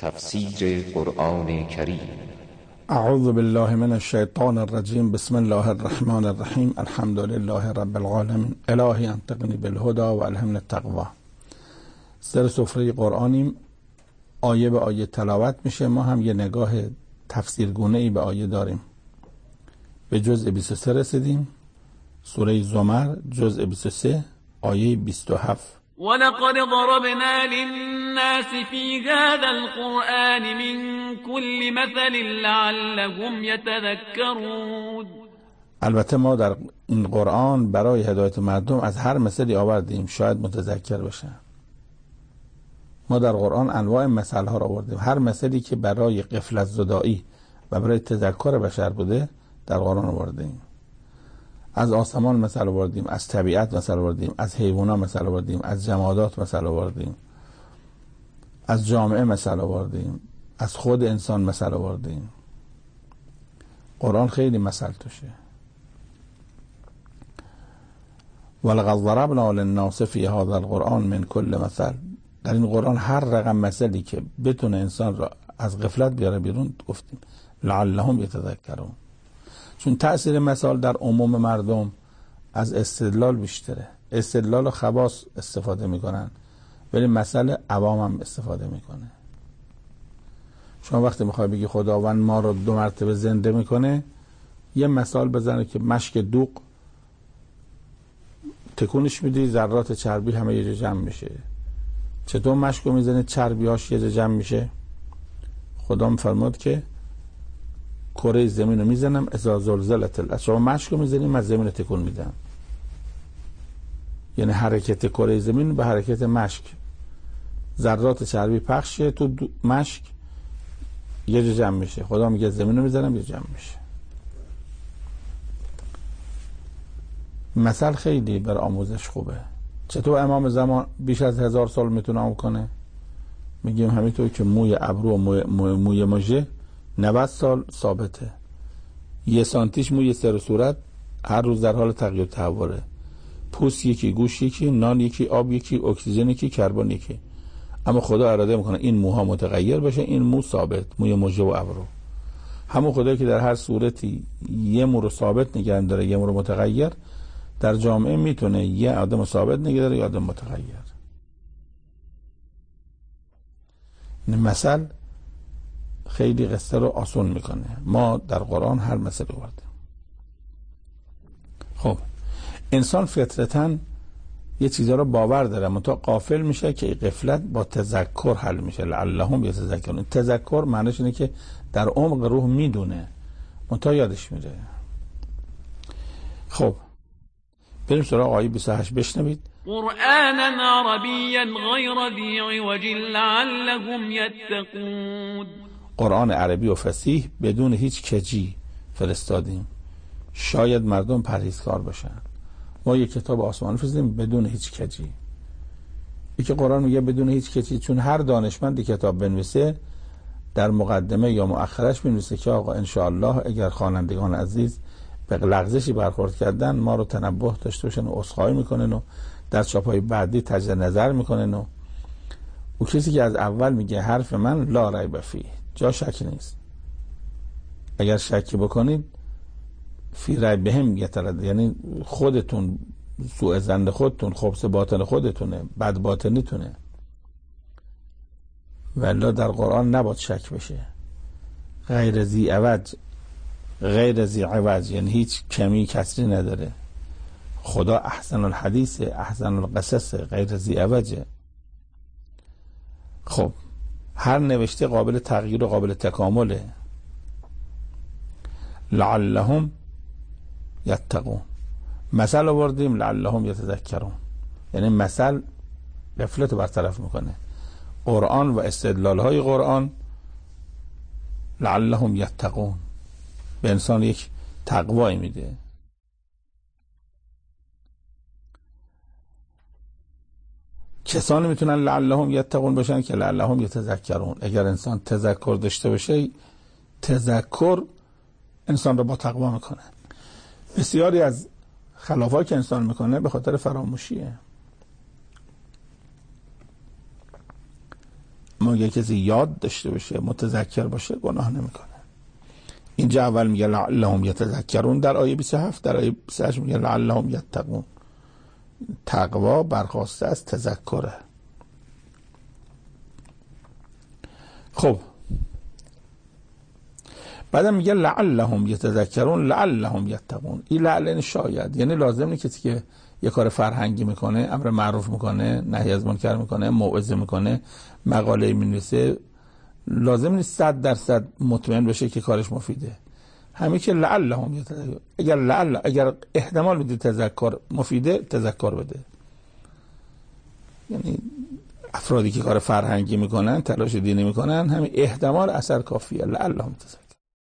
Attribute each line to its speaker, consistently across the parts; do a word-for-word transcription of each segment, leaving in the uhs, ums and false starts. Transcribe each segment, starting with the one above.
Speaker 1: تفسیر قرآن کریم.
Speaker 2: اعوذ بالله من الشیطان الرجیم. بسم الله الرحمن الرحیم. الحمد لله رب العالمین. الهی انطقنی بالهدى و الهمنی التقوی. سر سفره قرآنیم، آیه به آیه تلاوت میشه. ما هم یه نگاه تفسیرگونه ای به آیه داریم. به جزء بیست و سه رسیدیم. سوره زمر جزء بیست و سه آیه بیست و هفت.
Speaker 3: ولقد ضربنا للناس في هذا القرآن من كل مثل لعلهم يتذكرون.
Speaker 2: البته ما در این قرآن برای هدایت مردم از هر مثلی آوردیم شاید متذکر بشن. ما در قرآن انواع مثل ها را آوردیم. هر مثلی که برای غفلت زدایی و برای تذکر بشر بوده در قرآن آوردیم. از آسمان مثل آوردیم، از طبیعت مثل آوردیم، از حیوانات مثل آوردیم، از جمادات مثل آوردیم، از جامعه مثل آوردیم، از خود انسان مثل آوردیم. قرآن خیلی مثل توشه. ولقد ضربنا للناس فی هذا القرآن من کل مثل. در این قرآن هر رقم مثلی که بتونه انسان را از غفلت بیاره بیرون گفتیم. لعلهم یتذکرون. چون تأثیر مثال در عموم مردم از استدلال بیشتره. استدلال و خواص استفاده میکنن ولی مثل عوام هم استفاده میکنه. شما وقتی میخوای بگی خداوند ما رو دو مرتبه زنده میکنه، یه مثال بزنه که مشک دوغ تکونش میدی ذرات چربی همه یه جا جمع میشه. چطور مشک رو میزنه چربیاش یه جا جمع میشه؟ خدا میفرماد که کره زمین رو میزنم اذا زلزلت الارض. شما مشک رو میزنیم از زمین تکون میدم. یعنی حرکت کره زمین به حرکت مشک. ذرات چربی پخشه تو مشک یه جا جمع میشه. خدا میگه زمین رو میزنم یه جمع میشه. مثل خیلی بر آموزش خوبه. چطور امام زمان بیش از هزار سال میتونه عمر کنه؟ میگیم همینطور که موی ابرو و موی, موی, موی مژه نود سال ثابته. یه سانتیش موی سر و صورت هر روز در حال تغییر و تحوله. پوست یکی، گوش یکی، نان یکی، آب یکی، اکسیژن یکی، کربن یکی. اما خدا اراده میکنه این موها متغیر بشه، این مو ثابت، موی مژه و ابرو. همون خدایی که در هر صورتی یه مو رو ثابت نگه داره یه مو رو متغیر، در جامعه میتونه یه آدم ثابت نگه داره یه آدم متغیر. این مثل خیلی قصه رو آسون میکنه. ما در قرآن هر مثل آوردیم. خب انسان فطرتاً یه چیزا رو باور داره منتها غافل میشه که غفلت با تذکر حل میشه. لعلهم یتذکرون. تذکر معنیش اینه که در عمق روح میدونه منتها یادش میره. خب بریم سراغ آیه بیست و هشت بشنوید.
Speaker 3: قرآنا عربیا غیر ذی عوج لعلهم یتقون.
Speaker 2: قرآن عربی و فصیح بدون هیچ کجی فرستادیم شاید مردم پرهیزکار باشن. ما یک کتاب آسمانی فرستادیم بدون هیچ کجی. یکی قرآن میگه بدون هیچ کجی چون هر دانشمندی کتاب بنویسه در مقدمه یا مؤخرش بنویسه که آقا انشاءالله اگر خوانندگان عزیز به لغزشی برخورد کردن ما رو تنبه داشته باشن و عذرخواهی میکنن و در چاپ‌های بعدی تجدید نظر میکنن. و او کسی که از اول میگه حرف من لا ریب فیه، جا شک نیست. اگر شکی بکنید فی ریب بهم یترد، یعنی خودتون سوء ظن خودتون، خبث باطن خودتونه، بد باطنیتونه. والله در قرآن نباید شک بشه. غیر ذی عوج، غیر ذی عوج یعنی هیچ کمی کسری نداره. خدا احسن الحدیث، احسن القصص، غیر ذی عوجه. خب هر نوشته قابل تغییر و قابل تکامله. لعلهم یتقون. مثل آوردیم لعلهم یتذکرون، یعنی مثل غفلت رو برطرف میکنه. قرآن و استدلال های قرآن لعلهم یتقون به انسان یک تقوایی میده. کسانی میتونن لعلهم یتقون باشن که لعلهم یتذکرون. اگر انسان تذکر داشته باشه، تذکر انسان رو با تقوا میکنه. بسیاری از خلافایی که انسان میکنه به خاطر فراموشیه. اما اگر کسی یاد داشته باشه، متذکر باشه، گناه نمیکنه. اینجا اول میگه لعلهم یتذکرون در آیه بیست و هفت، در آیه بیست و هشت میگه لعلهم یتقون. تقوا برخواسته از تذکره. خب بعدم میگه لعلهم یتذکرون لعلهم یتقون. این لعل شاید، یعنی لازم نیست کسی که یه کار فرهنگی میکنه، امر معروف میکنه، نهی از منکر میکنه، موعظه میکنه، مقاله مینویسه، لازم نیست صد درصد مطمئن بشه که کارش مفیده. همین که لعلهم یتذکرون، اگر لعل اگر احتمال میده تذکر مفیده، تذکر بده. یعنی افرادی که کار فرهنگی میکنن، تلاش دینی میکنن، همین احتمال اثر کافیه. لعلهم تذکر.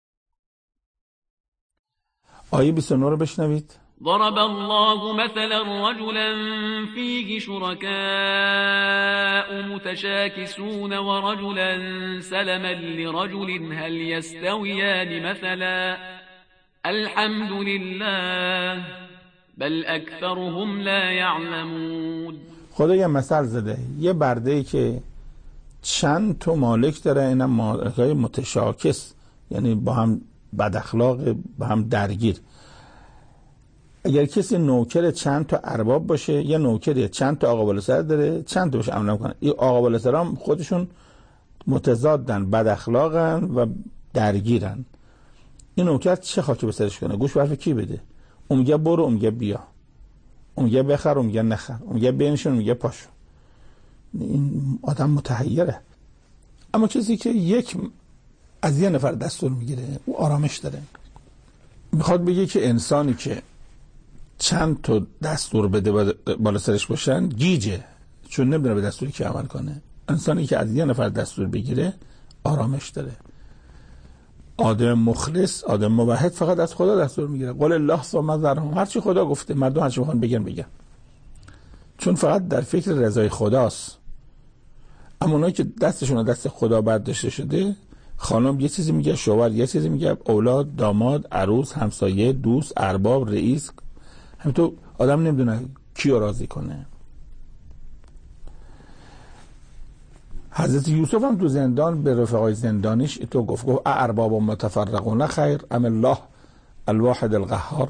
Speaker 2: آیه بیست و نه رو بشنوید.
Speaker 3: ضرب الله مثلا رجلا فيه شركاء متشاكسون ورجلا سلما لرجل هل يستويان مثلا الحمد لله بل اكثرهم لا يعلمون.
Speaker 2: خدا یه مثل زده، یه برده‌ای که چند تا مالک داره، اینم مالکای متشاکس، یعنی با هم بد اخلاق، با هم درگیر. اگر کسی نوکر چند تا ارباب باشه، یا نوکری چند تا آقا بالا سر داره، چند تا بهش امر نمیکنه، این آقا بالا سرام خودشون متضادن، بد اخلاقن و درگیرن، این نوکر چه خاکی به سرش کنه؟ گوش به حرف کی بده؟ اون میگه برو، اون میگه بیا، اون میگه بخر، اون میگه نخر، اون میگه بنشین، اون میگه پاشو. این آدم متحیره. اما کسی که یک از یه نفر دستور میگیره، او آرامش داره. میخواد بگه که انسانی که چند تا دستور بده بالا سرش باشن گیجه، چون نمیدونه به دستوری که عمل کنه. انسانی که از یه نفر دستور بگیره آرامش داره. آدم مخلص، آدم موحد فقط از خدا دستور میگیره. قول الله ثم ذرهم، هر چی خدا گفته مردم هر چی بخوان بگن بگن، چون فقط در فکر رضای خداست. اما اونایی که دستشون از دست خدا برداشته شده، خانم یه چیزی میگه، شوهر یه چیزی میگه، اولاد، داماد، عروس، همسایه، دوست، ارباب، رئیس، همینطور آدم نمیدونه کیو راضی کنه. حضرت یوسف هم تو زندان به رفقای زندانیش تو گفت گفت ارباب متفرقون خیر ام الله الواحد القهار.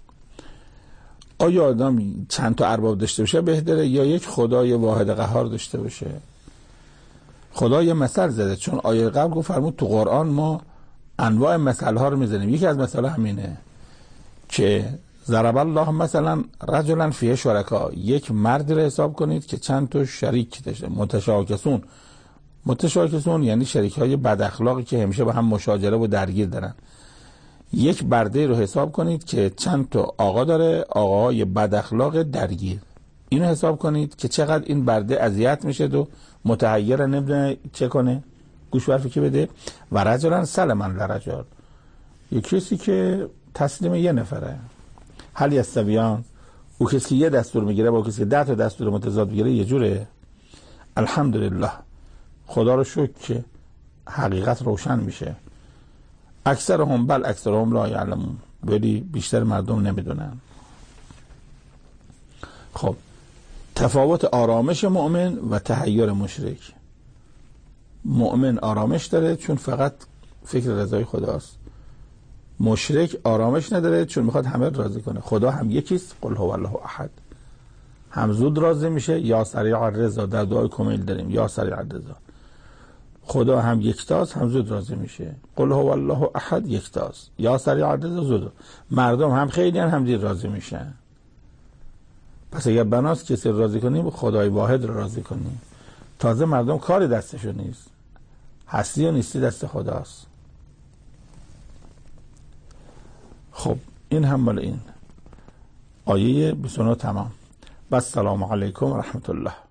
Speaker 2: آیا آدم چند تا ارباب داشته باشه بهتره یا یک خدای واحد قهار داشته باشه؟ خدا یه مثل زده، چون آیه قبل گفت فرمود تو قرآن ما انواع مثل ها رو میزنیم. یکی از مثل همینه که ضرب الله مثلا رجلا فیه شرکا، یک مرد رو حساب کنید که چند تا شریک داشته. متشاکسون، متشاکسون یعنی شریک های بد اخلاقی که همیشه با هم مشاجره و درگیر دارن. یک برده رو حساب کنید که چند تا آقا داره، آقاهای بد اخلاق درگیر. اینو حساب کنید که چقدر این برده اذیت میشه و متحیر، نمیدونه چه کنه، گوش برفی که بده. و رجلا سلما لرجل، یک کسی که تسلیم یه نفره. هل یستویان، او کسی که یه دستور میگیره با کسی که ده تا دستور متضاد میگیره یه جوره. الحمدلله، خدا رو شکر که حقیقت روشن میشه. اکثرهم بل اکثرهم لا یعلمون، ولی بیشتر مردم نمیدونن. خب تفاوت آرامش مؤمن و تحیر مشرک. مؤمن آرامش داره چون فقط فکر رضای خداست. مشرک آرامش نداره چون میخواد همه راضی کنه. خدا هم یکیست، قل هو الله احد، هم زود راضی میشه. یا سریع الرضا در دعای کمیل داریم، یا سریع الرضا. خدا هم یکتاست، هم زود راضی میشه. قل هو الله احد یکتاست، یا سریع الرضا زود. مردم هم خیلی هم, هم دیر راضی میشن. پس اگر بناست کسی راضی کنیم، خدای واحد رو راضی کنیم. تازه مردم کاری دستشون نیست، هستی و نیستی دست خداست. خب این هم مال این آیه بیست و نه تمام. و السلام علیکم و رحمت الله.